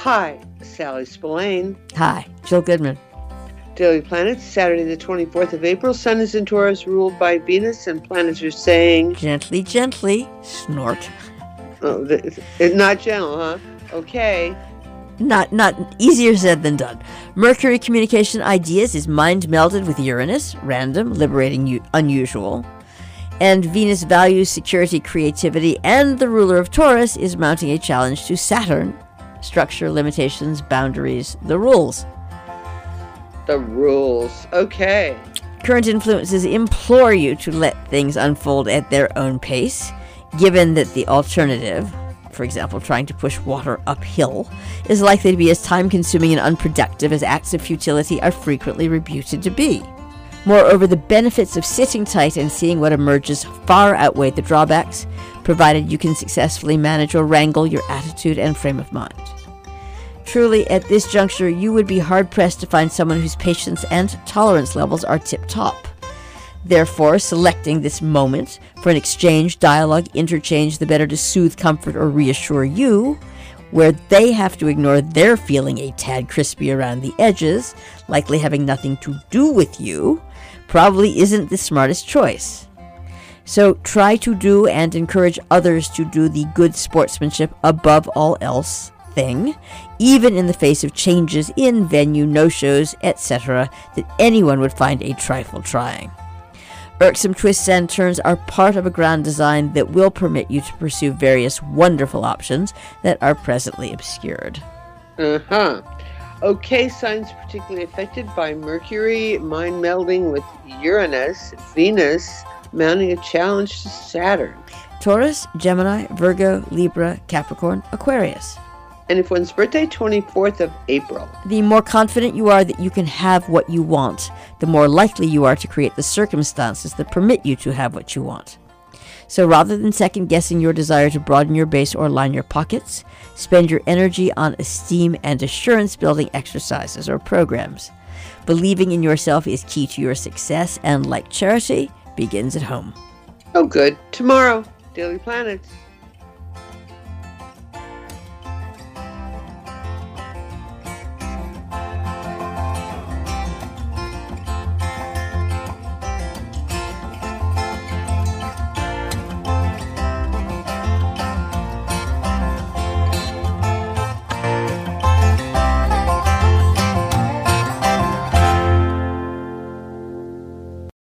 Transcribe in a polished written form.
Hi, Sally Spillane. Hi, Jill Goodman. Daily Planets, Saturday the 24th of April. Sun is in Taurus, ruled by Venus, and planets are saying... Gently, gently, snort. Oh, it's not gentle, huh? Okay. Not easier said than done. Mercury communication ideas is mind melded with Uranus, random, liberating, unusual. And Venus values security, creativity, and the ruler of Taurus is mounting a challenge to Saturn. Structure, limitations, boundaries, the rules. The rules. Okay. Current influences implore you to let things unfold at their own pace, given that the alternative, for example, trying to push water uphill, is likely to be as time-consuming and unproductive as acts of futility are frequently reputed to be. Moreover, the benefits of sitting tight and seeing what emerges far outweigh the drawbacks, provided you can successfully manage or wrangle your attitude and frame of mind. Truly, at this juncture, you would be hard-pressed to find someone whose patience and tolerance levels are tip-top. Therefore, selecting this moment for an exchange, dialogue, interchange, the better to soothe, comfort, or reassure you, where they have to ignore their feeling a tad crispy around the edges, likely having nothing to do with you, probably isn't the smartest choice. So try to do and encourage others to do the good sportsmanship above all else thing, even in the face of changes in venue, no-shows, etc., that anyone would find a trifle trying. Irksome twists and turns are part of a grand design that will permit you to pursue various wonderful options that are presently obscured. Okay, signs particularly affected by Mercury mind melding with Uranus, Venus mounting a challenge to Saturn. Taurus, Gemini, Virgo, Libra, Capricorn, Aquarius. And if one's birthday, 24th of April. The more confident you are that you can have what you want, the more likely you are to create the circumstances that permit you to have what you want. So rather than second-guessing your desire to broaden your base or line your pockets, spend your energy on esteem and assurance-building exercises or programs. Believing in yourself is key to your success, and like charity, begins at home. Oh, good. Tomorrow, Daily Planets.